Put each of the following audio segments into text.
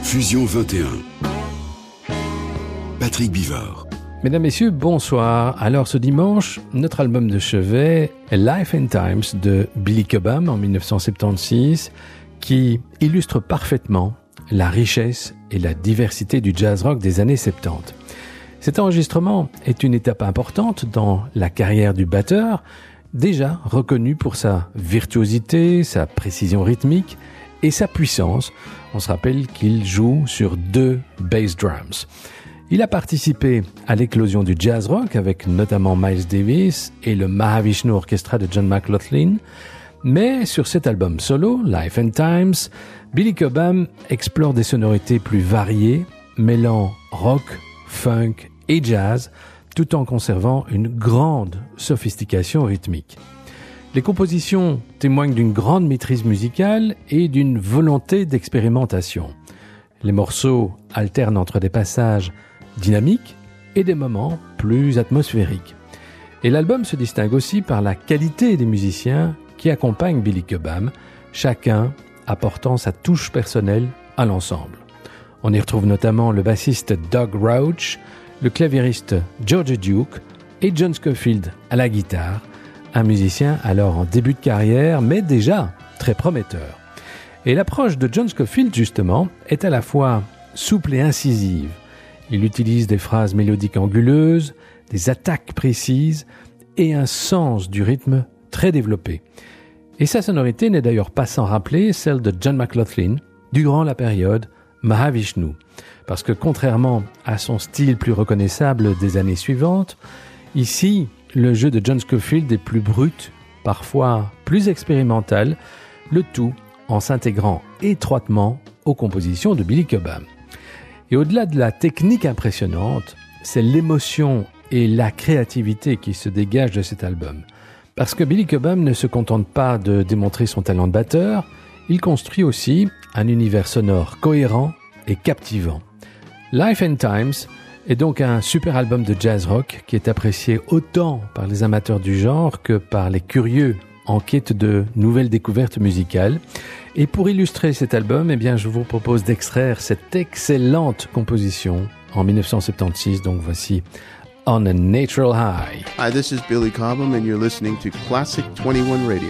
Fusion 21. Patrick Bivard. Mesdames, Messieurs, bonsoir. Alors ce dimanche, notre album de chevet est Life and Times de Billy Cobham en 1976, qui illustre parfaitement la richesse et la diversité du jazz rock des années 70. Cet enregistrement est une étape importante dans la carrière du batteur, déjà reconnu pour sa virtuosité, sa précision rythmique et sa puissance. On se rappelle qu'il joue sur 2 bass drums. Il a participé à l'éclosion du jazz rock avec notamment Miles Davis et le Mahavishnu Orchestra de John McLaughlin. Mais sur cet album solo, Life and Times, Billy Cobham explore des sonorités plus variées, mêlant rock, funk et jazz, tout en conservant une grande sophistication rythmique. Les compositions témoignent d'une grande maîtrise musicale et d'une volonté d'expérimentation. Les morceaux alternent entre des passages dynamiques et des moments plus atmosphériques. Et l'album se distingue aussi par la qualité des musiciens qui accompagnent Billy Cobham, chacun apportant sa touche personnelle à l'ensemble. On y retrouve notamment le bassiste Doug Rauch, le claviériste George Duke et John Scofield à la guitare, un musicien alors en début de carrière mais déjà très prometteur. Et l'approche de John Scofield justement est à la fois souple et incisive. Il utilise des phrases mélodiques anguleuses, des attaques précises et un sens du rythme très développé. Et sa sonorité n'est d'ailleurs pas sans rappeler celle de John McLaughlin durant la période Mahavishnu. Parce que contrairement à son style plus reconnaissable des années suivantes, ici, le jeu de John Scofield est plus brut, parfois plus expérimental, le tout en s'intégrant étroitement aux compositions de Billy Cobham. Et au-delà de la technique impressionnante, c'est l'émotion et la créativité qui se dégagent de cet album. Parce que Billy Cobham ne se contente pas de démontrer son talent de batteur, il construit aussi un univers sonore cohérent et captivant. Life and Times est donc un super album de jazz rock qui est apprécié autant par les amateurs du genre que par les curieux en quête de nouvelles découvertes musicales. Et pour illustrer cet album, je vous propose d'extraire cette excellente composition en 1976. Donc voici On a Natural High. Hi, this is Billy Cobham and you're listening to Classic 21 Radio.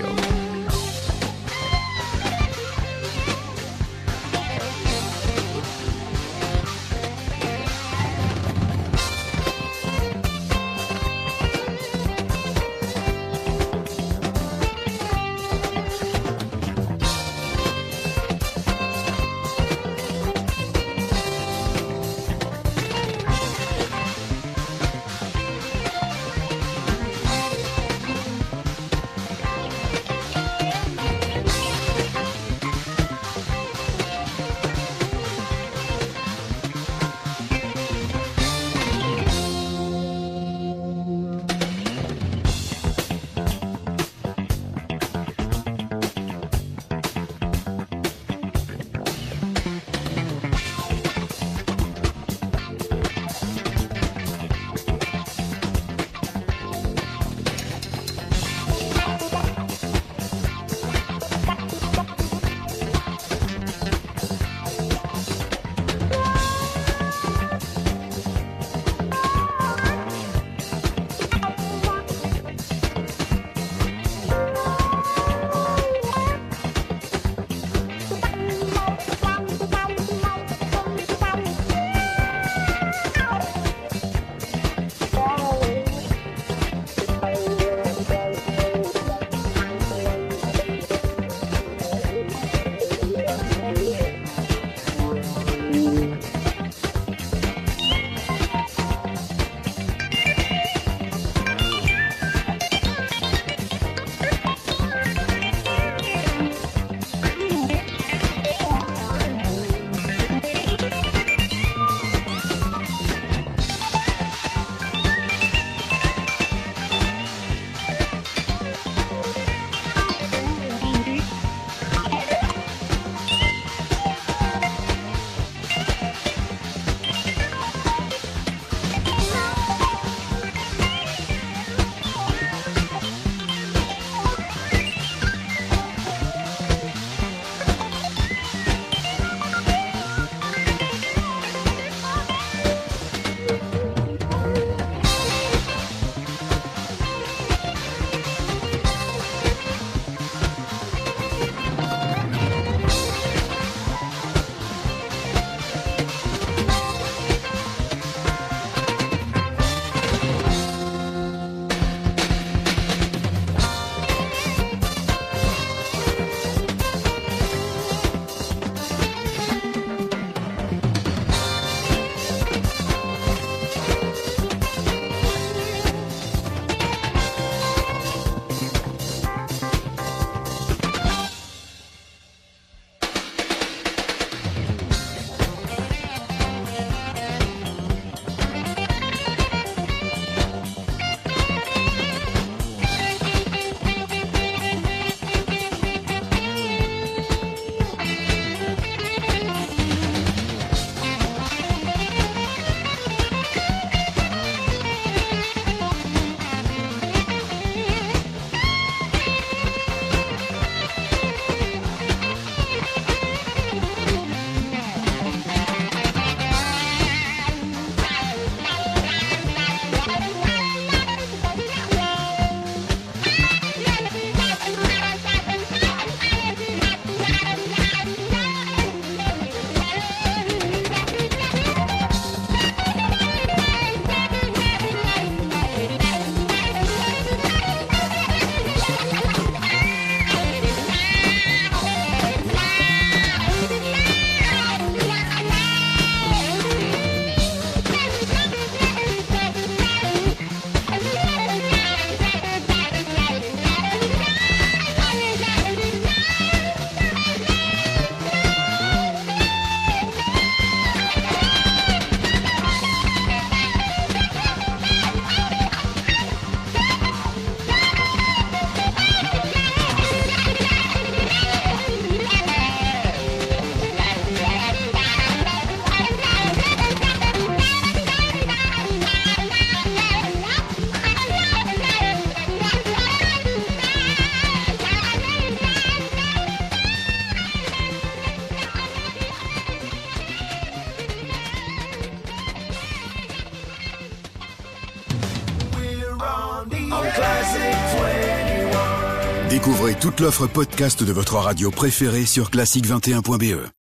Découvrez toute l'offre podcast de votre radio préférée sur classique21.be.